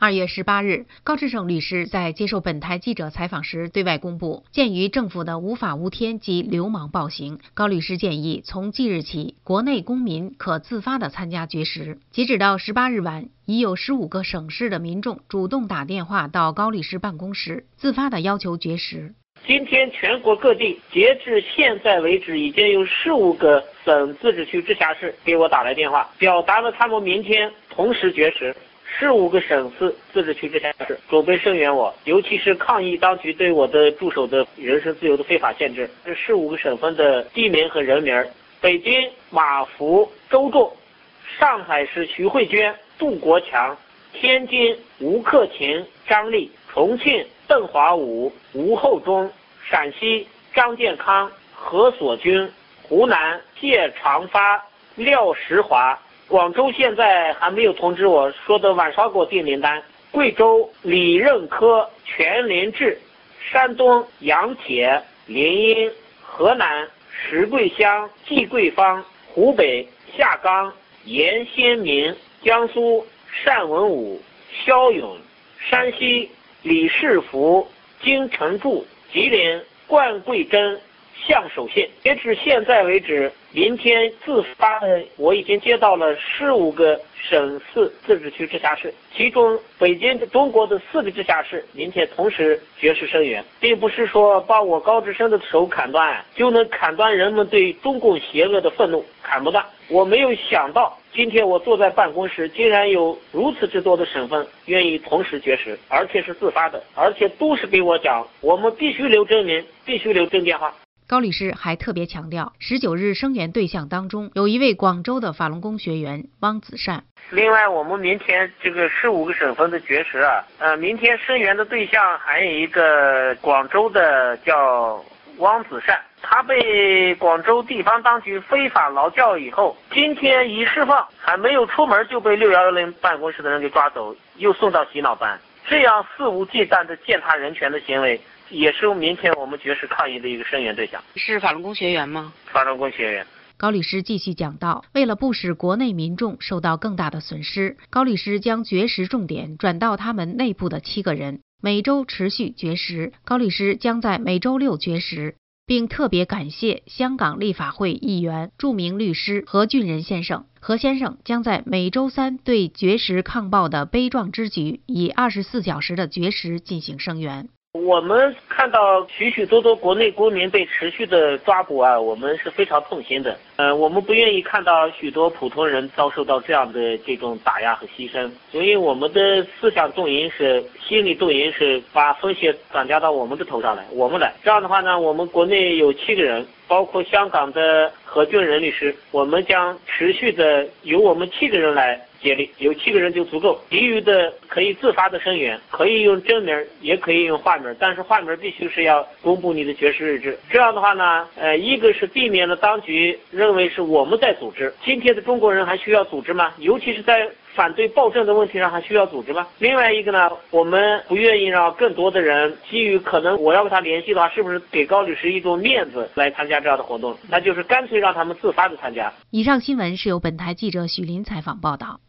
2月18日，高志胜律师在接受本台记者采访时对外公布，鉴于政府的无法无天及流氓暴行，高律师建议从即日起，国内公民可自发地参加绝食。截止到18日晚，已有15个省市的民众主动打电话到高律师办公室，自发地要求绝食。 今天全国各地截至现在为止，已经有15个省、自治区、直辖市给我打来电话，表达了他们明天同时绝食。15个省市、自治区、直辖市准备声援我，尤其是抗议当局对我的助手的人身自由的非法限制。这15个省份的地名和人名：北京马福、周仲；上海市徐慧娟、杜国强；天津吴克勤、张丽；重庆邓华武、吴厚忠；陕西张建康、何所军；湖南谢长发、廖石华。广州现在还没有通知我，说的晚上给我订名单。贵州李任科、全林志；山东杨铁、林英；河南石桂香、季桂芳；湖北夏刚、严先民；江苏单文武、肖勇；山西李世福、金成柱；吉林冠桂珍、向守信。截至现在为止，明天自发的我已经接到了15个省市、自治区、直辖市，其中北京中国的4个直辖市明天同时绝食声援，并不是说把我高志胜的手砍断就能砍断人们对中共邪恶的愤怒，砍不断。我没有想到今天我坐在办公室，竟然有如此之多的省份愿意同时绝食，而且是自发的，而且都是给我讲我们必须留真名，必须留真电话。 高律师还特别强调，19日声援对象当中有一位广州的法轮功学员汪子善。 另外，我们明天这个15个省份的绝食明天声援的对象还有一个广州的叫汪子善，他被广州地方当局非法劳教以后，今天一释放，还没有出门就被610办公室的人给抓走，又送到洗脑班。这样肆无忌惮的践踏人权的行为，也是明天我们绝食抗议的一个声援对象。 是法轮功学员吗？ 法轮功学员。 高律师继续讲到，为了不使国内民众受到更大的损失，高律师将绝食重点转到他们内部的7个人，每周持续绝食。高律师将在每周6绝食，并特别感谢香港立法会议员、著名律师何俊仁先生。何先生将在每周3对绝食抗暴的悲壮之举，以24小时的绝食进行声援。 我们看到许许多多国内公民被持续的抓捕我们是非常痛心的。我们不愿意看到许多普通人遭受到这样的这种打压和牺牲，所以我们的思想动员是、心理动员是把风险转嫁到我们的头上来，我们来。这样的话呢，我们国内有7个人，包括香港的何俊仁律师，我们将持续的由我们7个人来接力，有7个人就足够，其余的可以自发的声援，可以用真名，也可以用化名，但是化名必须是要公布你的绝食日志。这样的话呢，一个是避免了当局认为是我们在组织，今天的中国人还需要组织吗？尤其是在反对暴政的问题上还需要组织吗？另外一个呢，我们不愿意让更多的人基于可能我要跟他联系的话，是不是给高律师一种面子来参加这样的活动，那就是干脆让他们自发的参加。 以上新闻是由本台记者许林采访报道。